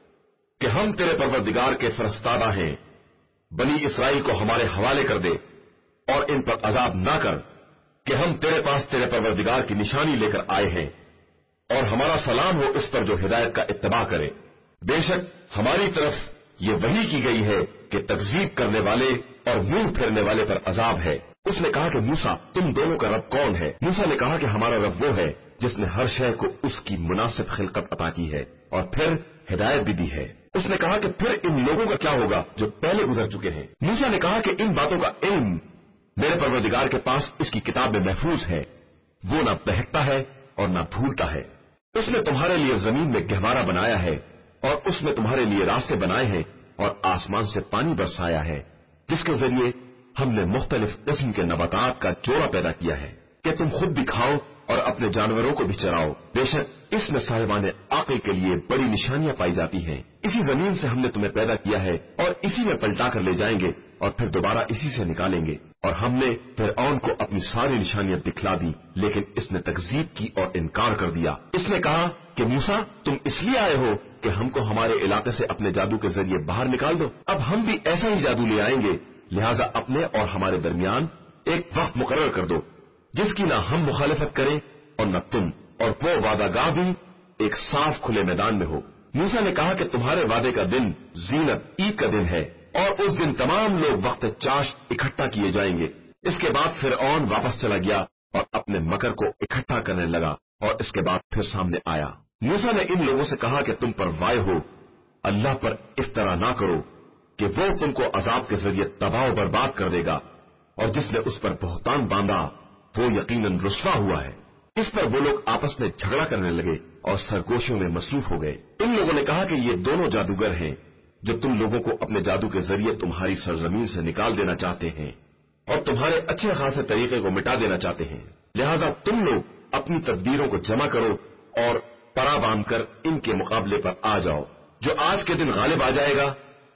کہ ہم تیرے پروردگار کے فرستادہ ہیں، بنی اسرائیل کو ہمارے حوالے کر دے اور ان پر عذاب نہ کر کہ ہم تیرے پاس تیرے پروردگار کی نشانی لے کر آئے ہیں، اور ہمارا سلام ہو اس پر جو ہدایت کا اتباع کرے۔ بے شک ہماری طرف یہ وحی کی گئی ہے کہ تکذیب کرنے والے اور منہ پھیرنے والے پر عذاب ہے۔ اس نے کہا کہ موسیٰ تم دونوں کا رب کون ہے؟ موسیٰ نے کہا کہ ہمارا رب وہ ہے جس نے ہر شے کو اس کی مناسب خلقت عطا کی ہے اور پھر ہدایت بھی دی ہے۔ اس نے کہا کہ پھر ان لوگوں کا کیا ہوگا جو پہلے گزر چکے ہیں؟ موسیٰ نے کہا کہ ان باتوں کا علم میرے پروردگار کے پاس اس کی کتاب میں محفوظ ہے، وہ نہ بہکتا ہے اور نہ بھولتا ہے۔ اس نے تمہارے لیے زمین میں گہوارہ بنایا ہے اور اس میں تمہارے لیے راستے بنائے ہیں اور آسمان سے پانی برسایا ہے، جس کے ذریعے ہم نے مختلف قسم کے نباتات کا جوڑا پیدا کیا ہے کہ تم خود بھی کھاؤ اور اپنے جانوروں کو بھی چراؤ۔ بے شک اس میں صاحبان عقل کے لیے بڑی نشانیاں پائی جاتی ہیں۔ اسی زمین سے ہم نے تمہیں پیدا کیا ہے اور اسی میں پلٹا کر لے جائیں گے اور پھر دوبارہ اسی سے نکالیں گے۔ اور ہم نے فرعون کو اپنی ساری نشانیاں دکھلا دی، لیکن اس نے تکذیب کی اور انکار کر دیا۔ اس نے کہا کہ موسیٰ تم اس لیے آئے ہو کہ ہم کو ہمارے علاقے سے اپنے جادو کے ذریعے باہر نکال دو۔ اب ہم بھی ایسا ہی جادو لے آئیں گے، لہٰذا اپنے اور ہمارے درمیان ایک وقت مقرر کر دو جس کی نہ ہم مخالفت کریں اور نہ تم، اور وہ وعدہ گاہ بھی ایک صاف کھلے میدان میں ہو۔ موسیٰ نے کہا کہ تمہارے وعدے کا دن زینت عید کا دن ہے اور اس دن تمام لوگ وقت چاشت اکٹھا کیے جائیں گے۔ اس کے بعد فرعون واپس چلا گیا اور اپنے مکر کو اکٹھا کرنے لگا اور اس کے بعد پھر سامنے آیا۔ موسیٰ نے ان لوگوں سے کہا کہ تم پر وائے ہو، اللہ پر افطرا نہ کرو کہ وہ تم کو عذاب کے ذریعے تباہ و برباد کر دے گا، اور جس نے اس پر بہتان باندھا وہ یقیناً رسوا ہوا ہے۔ اس پر وہ لوگ آپس میں جھگڑا کرنے لگے اور سرگوشیوں میں مصروف ہو گئے۔ ان لوگوں نے کہا کہ یہ دونوں جادوگر ہیں جو تم لوگوں کو اپنے جادو کے ذریعے تمہاری سرزمین سے نکال دینا چاہتے ہیں اور تمہارے اچھے خاصے طریقے کو مٹا دینا چاہتے ہیں، لہٰذا تم لوگ اپنی تدبیروں کو جمع کرو اور پرا باندھ کر ان کے مقابلے پر آ جاؤ۔ جو آج کے دن غالب آ جائے گا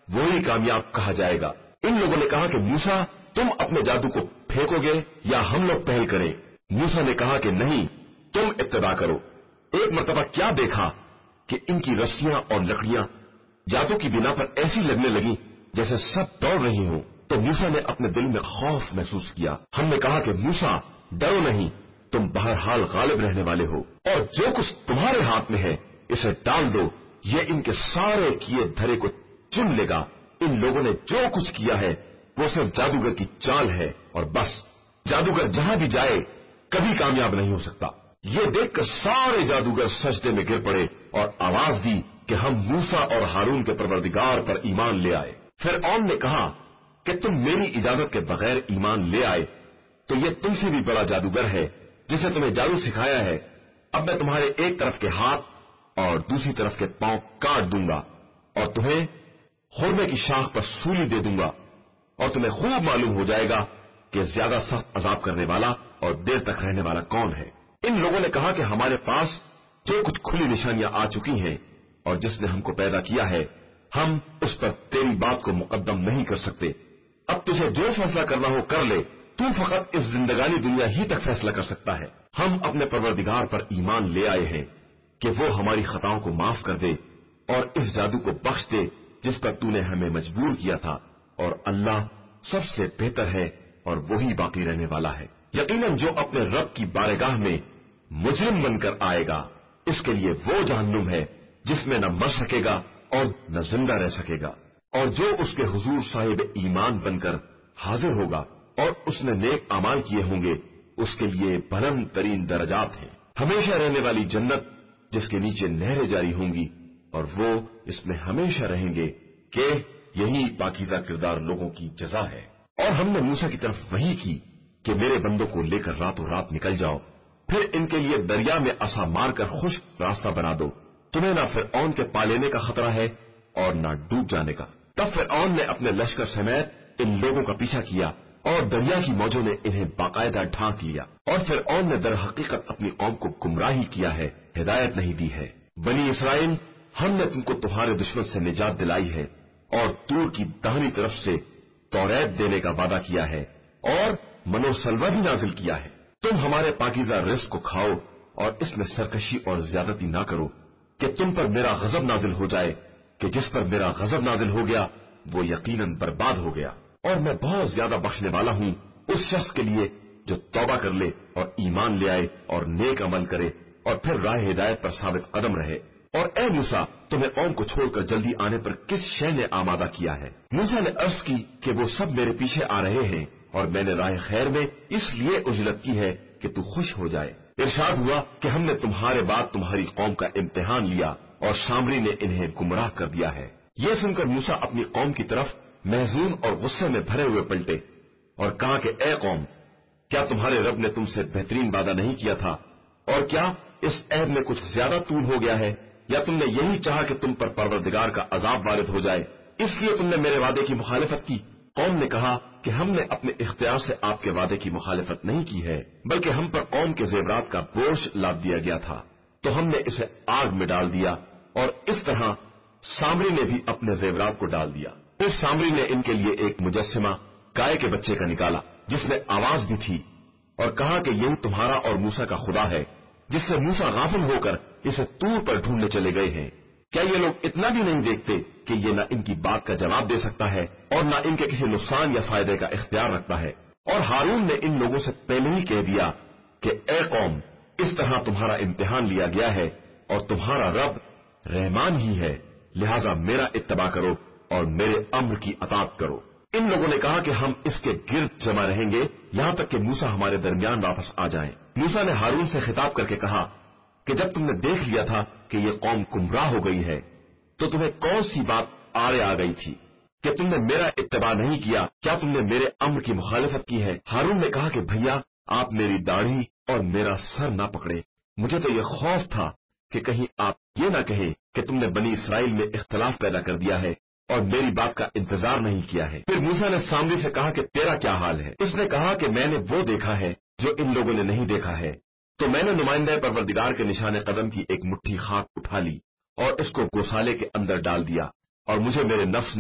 وہی کامیاب کہا جائے گا۔ ان لوگوں نے کہا کہ موسیٰ تم اپنے جادو کو پھینکو گے یا ہم لوگ پہل کریں؟ موسیٰ نے کہا کہ نہیں، تم ابتدا کرو۔ ایک مرتبہ کیا دیکھا کہ ان کی رسیاں اور لکڑیاں جادو کی بنا پر ایسی لگنے لگی جیسے سب دوڑ رہی ہوں، تو موسیٰ نے اپنے دل میں خوف محسوس کیا۔ ہم نے کہا کہ موسیٰ ڈرو نہیں، تم بہرحال غالب رہنے والے ہو، اور جو کچھ تمہارے ہاتھ میں ہے اسے ڈال دو، یہ ان کے سارے کیے دھرے کو چن لے گا۔ ان لوگوں نے جو کچھ کیا ہے وہ صرف جادوگر کی چال ہے، اور بس جادوگر جہاں بھی جائے کبھی کامیاب نہیں ہو سکتا۔ یہ دیکھ کر سارے جادوگر سجدے میں گر پڑے اور آواز دی کہ ہم موسیٰ اور ہارون کے پروردگار پر ایمان لے آئے۔ فرعون نے کہا کہ تم میری اجازت کے بغیر ایمان لے آئے تو یہ تم سے بھی بڑا جادوگر ہے جسے تمہیں جادو سکھایا ہے۔ اب میں تمہارے ایک طرف کے ہاتھ اور دوسری طرف کے پاؤں کاٹ دوں گا اور تمہیں خرمے کی شاخ پر سولی دے دوں گا، اور تمہیں خوب معلوم ہو جائے گا کہ زیادہ سخت عذاب کرنے والا اور دیر تک رہنے والا کون ہے۔ ان لوگوں نے کہا کہ ہمارے پاس جو کچھ کھلی نشانیاں آ چکی ہیں اور جس نے ہم کو پیدا کیا ہے، ہم اس پر تیری بات کو مقدم نہیں کر سکتے۔ اب تجھے جو فیصلہ کرنا ہو کر لے، تو فقط اس زندگانی دنیا ہی تک فیصلہ کر سکتا ہے۔ ہم اپنے پروردگار پر ایمان لے آئے ہیں کہ وہ ہماری خطاؤں کو معاف کر دے اور اس جادو کو بخش دے جس پر تو نے ہمیں مجبور کیا تھا، اور اللہ سب سے بہتر ہے اور وہی باقی رہنے والا ہے۔ یقیناً جو اپنے رب کی بارگاہ میں مجرم بن کر آئے گا اس کے لیے وہ جہنم ہے جس میں نہ مر سکے گا اور نہ زندہ رہ سکے گا، اور جو اس کے حضور صاحب ایمان بن کر حاضر ہوگا اور اس نے نیک اعمال کیے ہوں گے اس کے لیے بلند ترین درجات ہیں، ہمیشہ رہنے والی جنت جس کے نیچے نہریں جاری ہوں گی، اور وہ اس میں ہمیشہ رہیں گے کہ یہی پاکیزہ کردار لوگوں کی جزا ہے۔ اور ہم نے موسیٰ کی طرف وحی کی کہ میرے بندوں کو لے کر راتوں رات نکل جاؤ، پھر ان کے لیے دریا میں عصا مار کر خشک راستہ بنا دو، تمہیں نہ فرعون کے پا لینے کا خطرہ ہے اور نہ ڈوب جانے کا۔ تب فرعون نے اپنے لشکر سمیت ان لوگوں کا پیچھا کیا اور دریا کی موجوں نے انہیں باقاعدہ ڈھانک لیا، اور فرعون نے در حقیقت اپنی قوم کو گمراہی کیا ہے، ہدایت نہیں دی ہے۔ بنی اسرائیل، ہم نے تم کو تمہارے دشمن سے نجات دلائی ہے اور طور کی داہنی طرف سے توریت دینے کا وعدہ کیا ہے اور منو سلوہ بھی نازل کیا ہے۔ تم ہمارے پاکیزہ رزق کو کھاؤ اور اس میں سرکشی اور زیادتی نہ کرو کہ تم پر میرا غضب نازل ہو جائے، کہ جس پر میرا غضب نازل ہو گیا وہ یقیناً برباد ہو گیا۔ اور میں بہت زیادہ بخشنے والا ہوں اس شخص کے لیے جو توبہ کر لے اور ایمان لے آئے اور نیک عمل کرے اور پھر راہ ہدایت پر ثابت قدم رہے۔ اور اے موسیٰ، تمہیں قوم کو چھوڑ کر جلدی آنے پر کس شے نے آمادہ کیا ہے؟ موسیٰ نے عرض کی کہ وہ سب میرے پیچھے آ رہے ہیں اور میں نے راہ خیر میں اس لیے اجلت کی ہے کہ تو خوش ہو جائے۔ ارشاد ہوا کہ ہم نے تمہارے بعد تمہاری قوم کا امتحان لیا اور سامری نے انہیں گمراہ کر دیا ہے۔ یہ سن کر موسیٰ اپنی قوم کی طرف محزون اور غصے میں بھرے ہوئے پلٹے اور کہا کہ اے قوم، کیا تمہارے رب نے تم سے بہترین وعدہ نہیں کیا تھا؟ اور کیا اس عہد میں کچھ زیادہ طول ہو گیا ہے؟ یا تم نے یہی چاہا کہ تم پر پروردگار کا عذاب وارد ہو جائے، اس لیے تم نے میرے وعدے کی مخالفت کی؟ قوم نے کہا کہ ہم نے اپنے اختیار سے آپ کے وعدے کی مخالفت نہیں کی ہے، بلکہ ہم پر قوم کے زیورات کا بوجھ لاد دیا گیا تھا تو ہم نے اسے آگ میں ڈال دیا، اور اس طرح سامری نے بھی اپنے زیورات کو ڈال دیا۔ پھر سامری نے ان کے لیے ایک مجسمہ گائے کے بچے کا نکالا جس میں آواز بھی تھی، اور کہا کہ یہی تمہارا اور موسیٰ کا خدا ہے، جس سے موسیٰ غافل ہو کر اسے طور پر ڈھونڈنے چلے گئے ہیں۔ کیا یہ لوگ اتنا بھی نہیں دیکھتے کہ یہ نہ ان کی بات کا جواب دے سکتا ہے اور نہ ان کے کسی نقصان یا فائدے کا اختیار رکھتا ہے؟ اور ہارون نے ان لوگوں سے پہلے ہی کہہ دیا کہ اے قوم، اس طرح تمہارا امتحان لیا گیا ہے اور تمہارا رب رحمان ہی ہے، لہذا میرا اتباع کرو اور میرے امر کی اطاعت کرو۔ ان لوگوں نے کہا کہ ہم اس کے گرد جمع رہیں گے یہاں تک کہ موسیٰ ہمارے درمیان واپس آ جائیں۔ موسیٰ نے ہارون سے خطاب کر کے کہا کہ جب تم نے دیکھ لیا تھا کہ یہ قوم گمراہ ہو گئی ہے تو تمہیں کون سی بات آڑے آ گئی تھی کہ تم نے میرا اتباع نہیں کیا؟ کیا تم نے میرے امر کی مخالفت کی ہے؟ ہارون نے کہا کہ بھیا، آپ میری داڑھی اور میرا سر نہ پکڑے، مجھے تو یہ خوف تھا کہ کہیں آپ یہ نہ کہیں کہ تم نے بنی اسرائیل میں اختلاف پیدا کر دیا ہے اور میری بات کا انتظار نہیں کیا ہے۔ پھر موسیٰ نے سامری سے کہا کہ تیرا کیا حال ہے؟ اس نے کہا کہ میں نے وہ دیکھا ہے جو ان لوگوں نے نہیں دیکھا ہے۔ تو میں نے نمائندہ پروردگار کے نشان قدم کی ایک مٹھی خاک اٹھا لی اور اس کو گوسالے کے اندر ڈال دیا، اور مجھے میرے نفس نے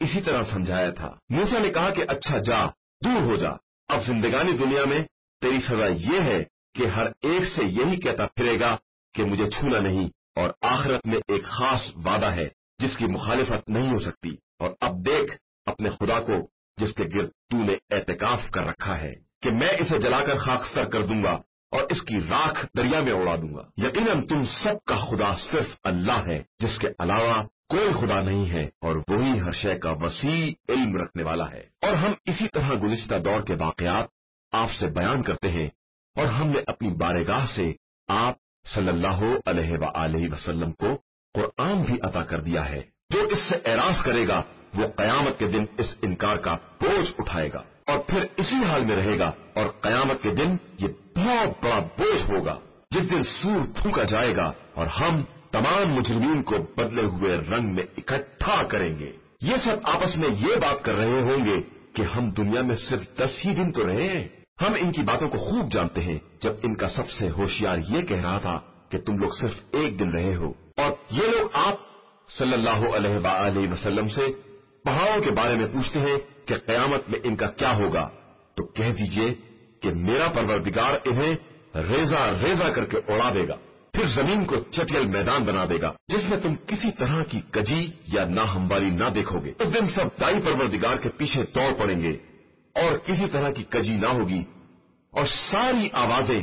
اسی طرح سمجھایا تھا۔ موسیٰ نے کہا کہ اچھا جا، دور ہو جا، اب زندگانی دنیا میں تیری سزا یہ ہے کہ ہر ایک سے یہی کہتا پھرے گا کہ مجھے چھونا نہیں، اور آخرت میں ایک خاص وعدہ ہے جس کی مخالفت نہیں ہو سکتی۔ اور اب دیکھ اپنے خدا کو جس کے گرد تو نے اعتکاف کر رکھا ہے کہ میں اسے جلا کر خاکستر کر دوں گا اور اس کی راکھ دریا میں اڑا دوں گا۔ یقیناً تم سب کا خدا صرف اللہ ہے، جس کے علاوہ کوئی خدا نہیں ہے، اور وہی ہر شے کا وسیع علم رکھنے والا ہے۔ اور ہم اسی طرح گزشتہ دور کے واقعات آپ سے بیان کرتے ہیں، اور ہم نے اپنی بارگاہ سے آپ صلی اللہ علیہ وآلہ وسلم کو قرآن بھی عطا کر دیا ہے۔ جو اس سے اعراض کرے گا وہ قیامت کے دن اس انکار کا بوجھ اٹھائے گا اور پھر اسی حال میں رہے گا، اور قیامت کے دن یہ بہت بڑا بوجھ ہوگا جس دن سور پھونکا جائے گا اور ہم تمام مجرمین کو بدلے ہوئے رنگ میں اکٹھا کریں گے۔ یہ سب آپس میں یہ بات کر رہے ہوں گے کہ ہم دنیا میں صرف دس ہی دن تو رہے ہیں۔ ہم ان کی باتوں کو خوب جانتے ہیں، جب ان کا سب سے ہوشیار یہ کہہ رہا تھا کہ تم لوگ صرف ایک دن رہے ہو، اور یہ لوگ آپ صلی اللہ علیہ وآلہ وسلم سے پہاڑوں کے بارے میں پوچھتے ہیں کہ قیامت میں ان کا کیا ہوگا، تو کہہ دیجئے کہ میرا پروردگار انہیں ریزہ ریزہ کر کے اڑا دے گا، پھر زمین کو چٹیل میدان بنا دے گا جس میں تم کسی طرح کی کجی یا ناہمواری نہ دیکھو گے۔ اس دن سب دائی پروردگار کے پیچھے دوڑ پڑیں گے اور کسی طرح کی کجی نہ ہوگی، اور ساری آوازیں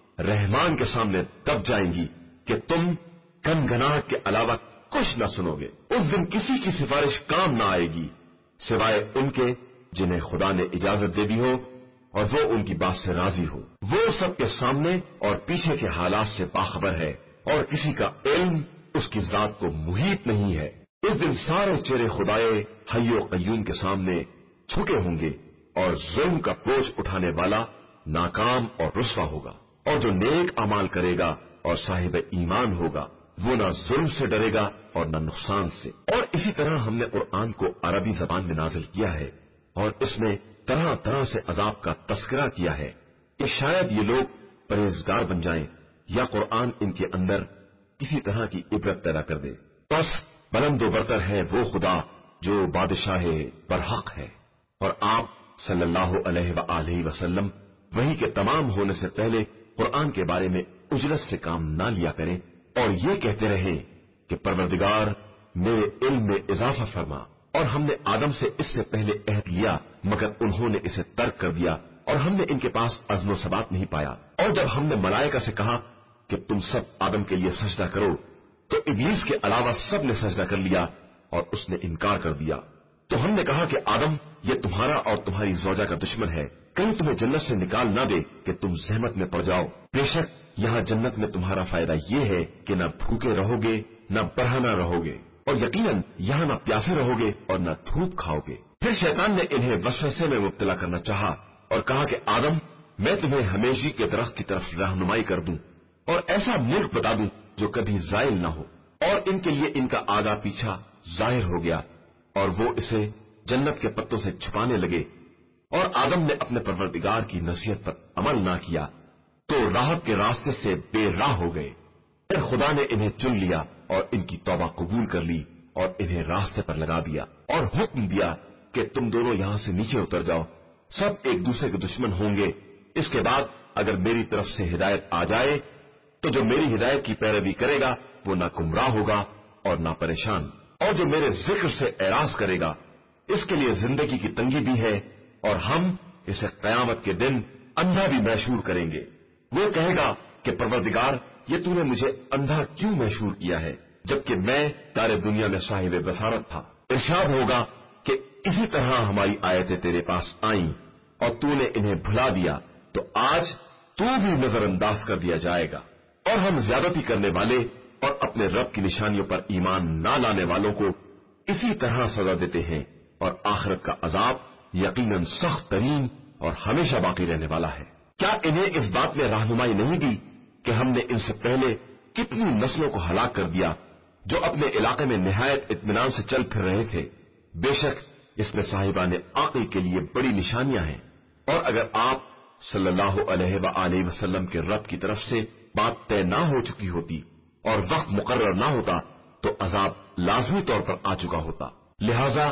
رحمان کے سامنے دب جائیں گی کہ تم گنگناہٹ کے علاوہ کچھ نہ سنو گے۔ اس دن کسی کی سفارش کام نہ آئے گی سوائے ان کے جنہیں خدا نے اجازت دے دی ہو اور وہ ان کی بات سے راضی ہو۔ وہ سب کے سامنے اور پیچھے کے حالات سے باخبر ہے، اور کسی کا علم اس کی ذات کو محیط نہیں ہے۔ اس دن سارے چہرے خدائے حی و قیوم کے سامنے جھکے ہوں گے، اور ظلم کا بوجھ اٹھانے والا ناکام اور رسوا ہوگا، اور جو نیک اعمال کرے گا اور صاحب ایمان ہوگا وہ نہ ظلم سے ڈرے گا اور نہ نقصان سے۔ اور اسی طرح ہم نے قرآن کو عربی زبان میں نازل کیا ہے، اور اس میں طرح طرح سے عذاب کا تذکرہ کیا ہے کہ شاید یہ لوگ پرہیزگار بن جائیں یا قرآن ان کے اندر کسی طرح کی عبرت پیدا کر دے۔ بس بلند و برتر ہے وہ خدا جو بادشاہ برحق ہے، اور آپ صلی اللہ علیہ وآلہ وسلم وحی کے تمام ہونے سے پہلے قرآن کے بارے میں اجرت سے کام نہ لیا کریں، اور یہ کہتے رہیں کہ پروردگار میرے علم میں اضافہ فرما۔ اور ہم نے آدم سے اس سے پہلے عہد لیا مگر انہوں نے اسے ترک کر دیا، اور ہم نے ان کے پاس عزم و ثبات نہیں پایا۔ اور جب ہم نے ملائکہ سے کہا کہ تم سب آدم کے لیے سجدہ کرو تو ابلیس کے علاوہ سب نے سجدہ کر لیا اور اس نے انکار کر دیا۔ تو ہم نے کہا کہ آدم یہ تمہارا اور تمہاری زوجہ کا دشمن ہے، کہیں تمہیں جنت سے نکال نہ دے کہ تم زحمت میں پڑ جاؤ۔ بے شک یہاں جنت میں تمہارا فائدہ یہ ہے کہ نہ بھوکے رہو گے نہ برہنہ رہو گے، اور یقیناً یہاں نہ پیاسے رہو گے اور نہ دھوپ کھاؤ گے۔ پھر شیطان نے انہیں وسوسے میں مبتلا کرنا چاہا اور کہا کہ آدم میں تمہیں ہمیشی کے درخت کی طرف رہنمائی کر دوں اور ایسا ملک بتا دوں جو کبھی زائل نہ ہو۔ اور ان کے لیے ان کا آگا پیچھا ظاہر ہو گیا اور وہ اسے جنت کے پتوں سے چھپانے لگے، اور آدم نے اپنے پروردگار کی نصیحت پر عمل نہ کیا تو راحت کے راستے سے بے راہ ہو گئے۔ پھر خدا نے انہیں چن لیا اور ان کی توبہ قبول کر لی اور انہیں راستے پر لگا دیا، اور حکم دیا کہ تم دونوں یہاں سے نیچے اتر جاؤ، سب ایک دوسرے کے دشمن ہوں گے۔ اس کے بعد اگر میری طرف سے ہدایت آ جائے تو جو میری ہدایت کی پیروی کرے گا وہ نہ گمراہ ہوگا اور نہ پریشان، اور جو میرے ذکر سے اعراض کرے گا اس کے لیے زندگی کی تنگی بھی ہے، اور ہم اسے قیامت کے دن اندھا بھی محشور کریں گے۔ وہ کہے گا کہ پروردگار یہ تو نے مجھے اندھا کیوں محشور کیا ہے جبکہ میں دار دنیا میں صاحب بصارت تھا۔ ارشاد ہوگا کہ اسی طرح ہماری آیتیں تیرے پاس آئیں اور تو نے انہیں بھلا دیا، تو آج تو بھی نظر انداز کر دیا جائے گا۔ اور ہم زیادتی کرنے والے اور اپنے رب کی نشانیوں پر ایمان نہ لانے والوں کو اسی طرح سزا دیتے ہیں، اور آخرت کا عذاب یقیناً سخت ترین اور ہمیشہ باقی رہنے والا ہے۔ کیا انہیں اس بات میں رہنمائی نہیں دی کہ ہم نے ان سے پہلے کتنی نسلوں کو ہلاک کر دیا جو اپنے علاقے میں نہایت اطمینان سے چل پھر رہے تھے؟ بے شک اس میں صاحبان عقل کے لیے بڑی نشانیاں ہیں۔ اور اگر آپ صلی اللہ علیہ وآلہ وسلم کے رب کی طرف سے بات طے نہ ہو چکی ہوتی اور وقت مقرر نہ ہوتا تو عذاب لازمی طور پر آ چکا ہوتا، لہذا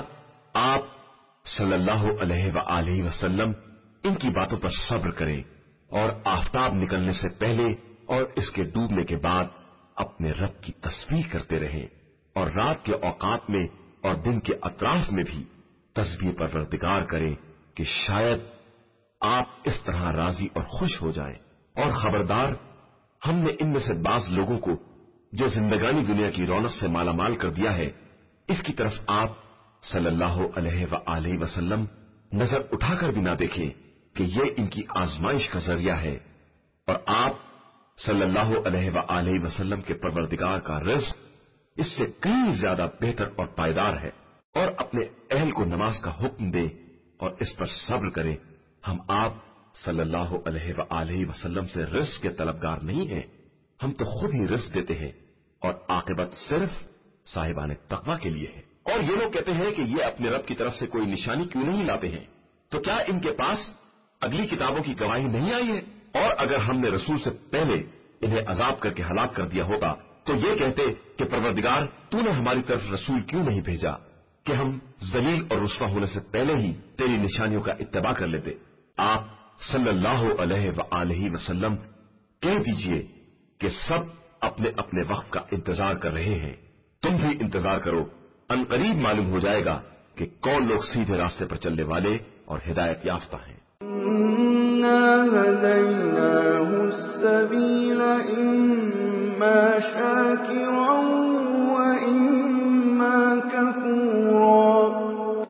آپ صلی اللہ علیہ وآلہ وسلم ان کی باتوں پر صبر کریں اور آفتاب نکلنے سے پہلے اور اس کے ڈوبنے کے بعد اپنے رب کی تسبیح کرتے رہیں اور رات کے اوقات میں اور دن کے اطراف میں بھی تسبیح پروردگار کریں کہ شاید آپ اس طرح راضی اور خوش ہو جائیں۔ اور خبردار، ہم نے ان میں سے بعض لوگوں کو جو زندگانی دنیا کی رونق سے مالا مال کر دیا ہے، اس کی طرف آپ صلی اللہ علیہ وآلہ وسلم نظر اٹھا کر بھی نہ دیکھیں کہ یہ ان کی آزمائش کا ذریعہ ہے، اور آپ صلی اللہ علیہ وآلہ وسلم کے پروردگار کا رزق اس سے کہیں زیادہ بہتر اور پائیدار ہے۔ اور اپنے اہل کو نماز کا حکم دیں اور اس پر صبر کریں۔ ہم آپ صلی اللہ علیہ وآلہ وسلم سے رزق کے طلبگار نہیں ہیں، ہم تو خود ہی رزق دیتے ہیں، اور عاقبت صرف صاحبان تقوی کے لیے ہے۔ اور یہ لوگ کہتے ہیں کہ یہ اپنے رب کی طرف سے کوئی نشانی کیوں نہیں لاتے ہیں؟ تو کیا ان کے پاس اگلی کتابوں کی گواہی نہیں آئی ہے؟ اور اگر ہم نے رسول سے پہلے انہیں عذاب کر کے ہلاک کر دیا ہوتا تو یہ کہتے کہ پروردگار تو نے ہماری طرف رسول کیوں نہیں بھیجا کہ ہم ذلیل اور رسوا ہونے سے پہلے ہی تیری نشانیوں کا اتباع کر لیتے۔ آپ صلی اللہ علیہ وآلہ وسلم کہہ دیجئے کہ سب اپنے اپنے وقت کا انتظار کر رہے ہیں، تم بھی انتظار کرو، ان قریب معلوم ہو جائے گا کہ کون لوگ سیدھے راستے پر چلنے والے اور ہدایت یافتہ ہیں۔ إِنَّا هَدَيْنَاهُ السَّبِيلَ إِمَّا شَاكِرًا